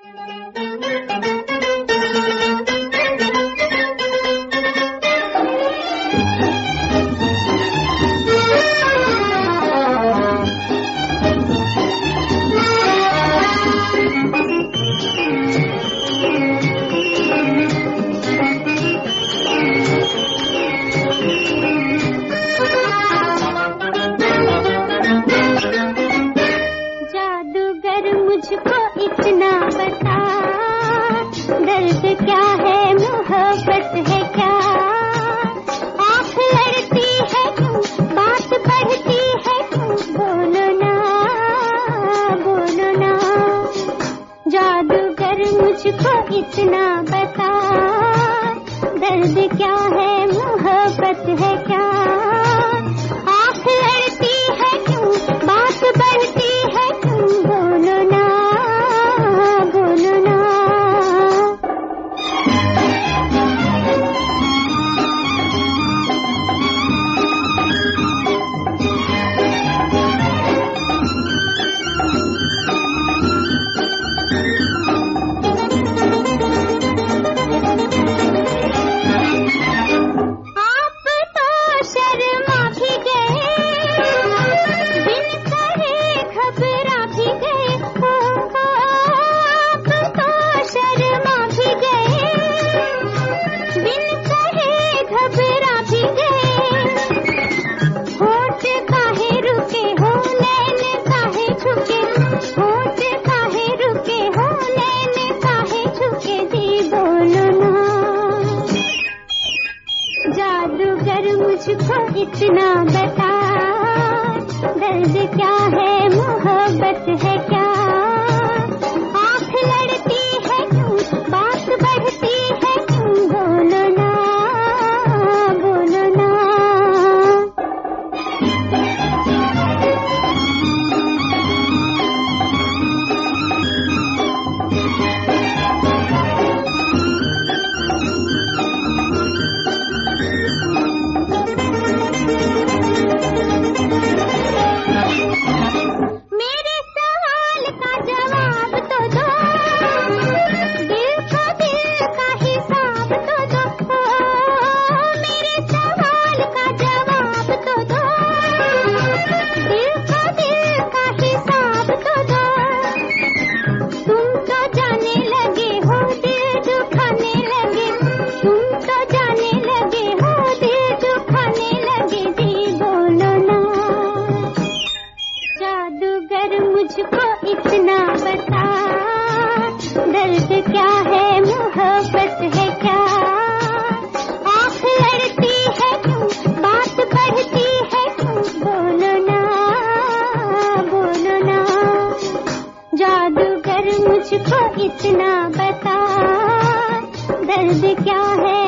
इतना बता, दर्द क्या है मोहब्बत है क्या, आँख लड़ती है क्यों, बात बढ़ती है क्यों, बोलो ना बोलो ना। इतना बता, दर्द क्या है मोहब्बत है क्या, आँख लड़ती है क्यों, बात बढ़ती है क्यों, बोलो ना बोलो ना। इतना बता, दर्द क्या है मोहब्बत है क्या, आँख लड़ती है क्यों, बात बढ़ती है क्यों, बोलो ना बोलो ना। जादूगर मुझको इतना बता, दर्द क्या है